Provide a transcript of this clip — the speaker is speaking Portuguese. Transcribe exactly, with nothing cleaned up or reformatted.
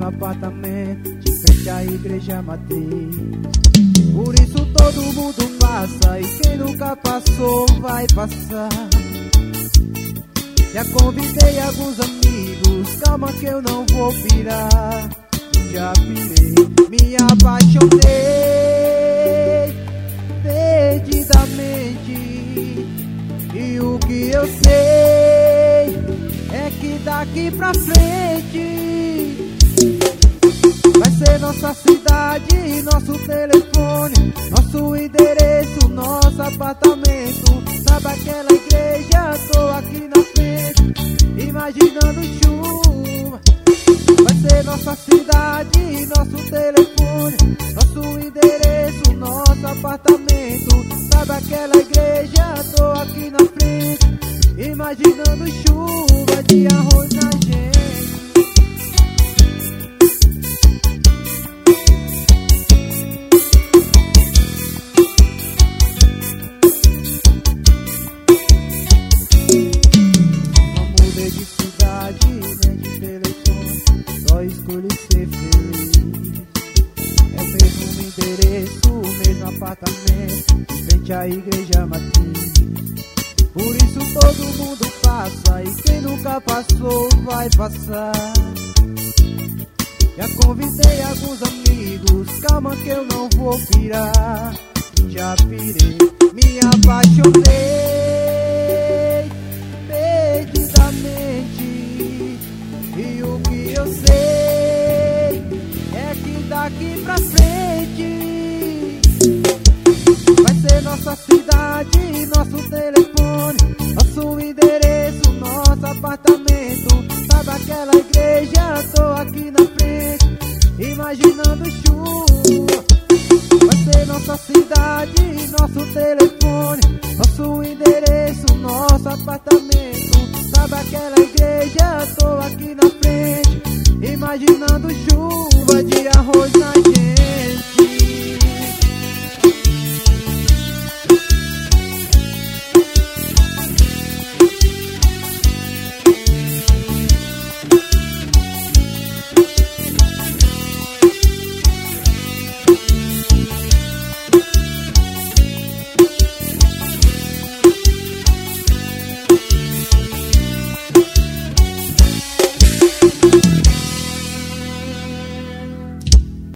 apartamento de frente à igreja matriz. Por isso todo mundo passa, e quem nunca passou vai passar. Já convidei alguns amigos, calma que eu não vou pirar. Já pirei, me apaixonei perdidamente. E o que eu sei é que daqui pra frente vai ser nossa cidade, nosso telefone, nosso endereço, nosso apartamento. Sabe aquela igreja? Tô aqui na frente, imaginando chuva. Vai ser nossa cidade, nosso telefone, nosso endereço, nosso apartamento. Sabe aquela igreja? Tô aqui na frente, imaginando chuva de arroz na gente. Só escolhi ser feliz. É o mesmo endereço, o mesmo apartamento, em frente à igreja matriz. Por isso todo mundo passa, e quem nunca passou vai passar. Já convidei alguns amigos, calma que eu não vou pirar. Já pirei, me apaixonei perdidamente. E o que eu sei é que daqui pra frente vai ser nossa cidade, nosso telefone, nosso endereço, nosso apartamento. Sabe aquela igreja? Tô aqui na frente, imaginando chuva. Vai ser nossa cidade, nosso telefone, nosso endereço, nosso apartamento. Sabe aquela igreja? Tô aqui na frente, imaginando chuva de arroz na